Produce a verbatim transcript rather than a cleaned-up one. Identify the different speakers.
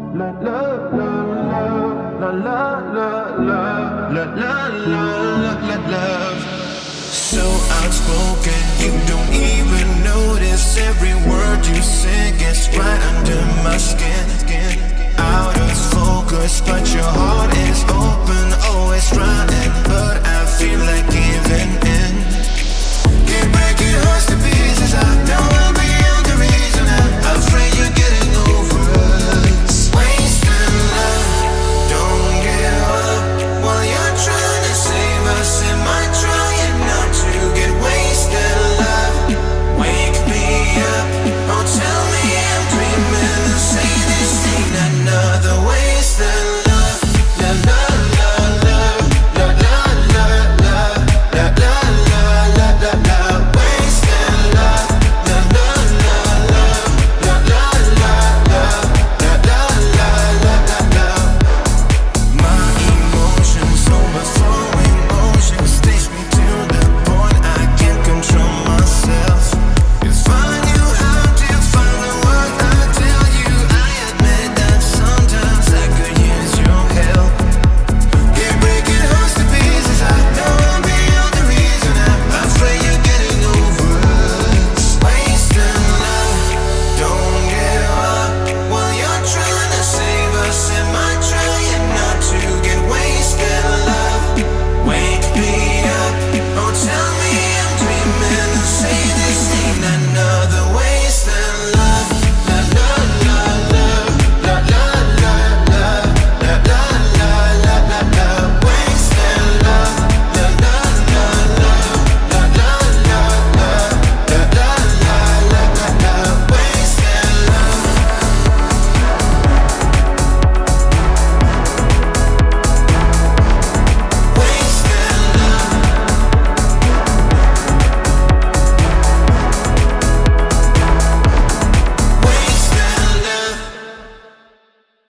Speaker 1: La la la la la la la la la la la la love. So outspoken, you don't even notice every word you say gets right under my skin. Out of focus, but your heart is open, always trying.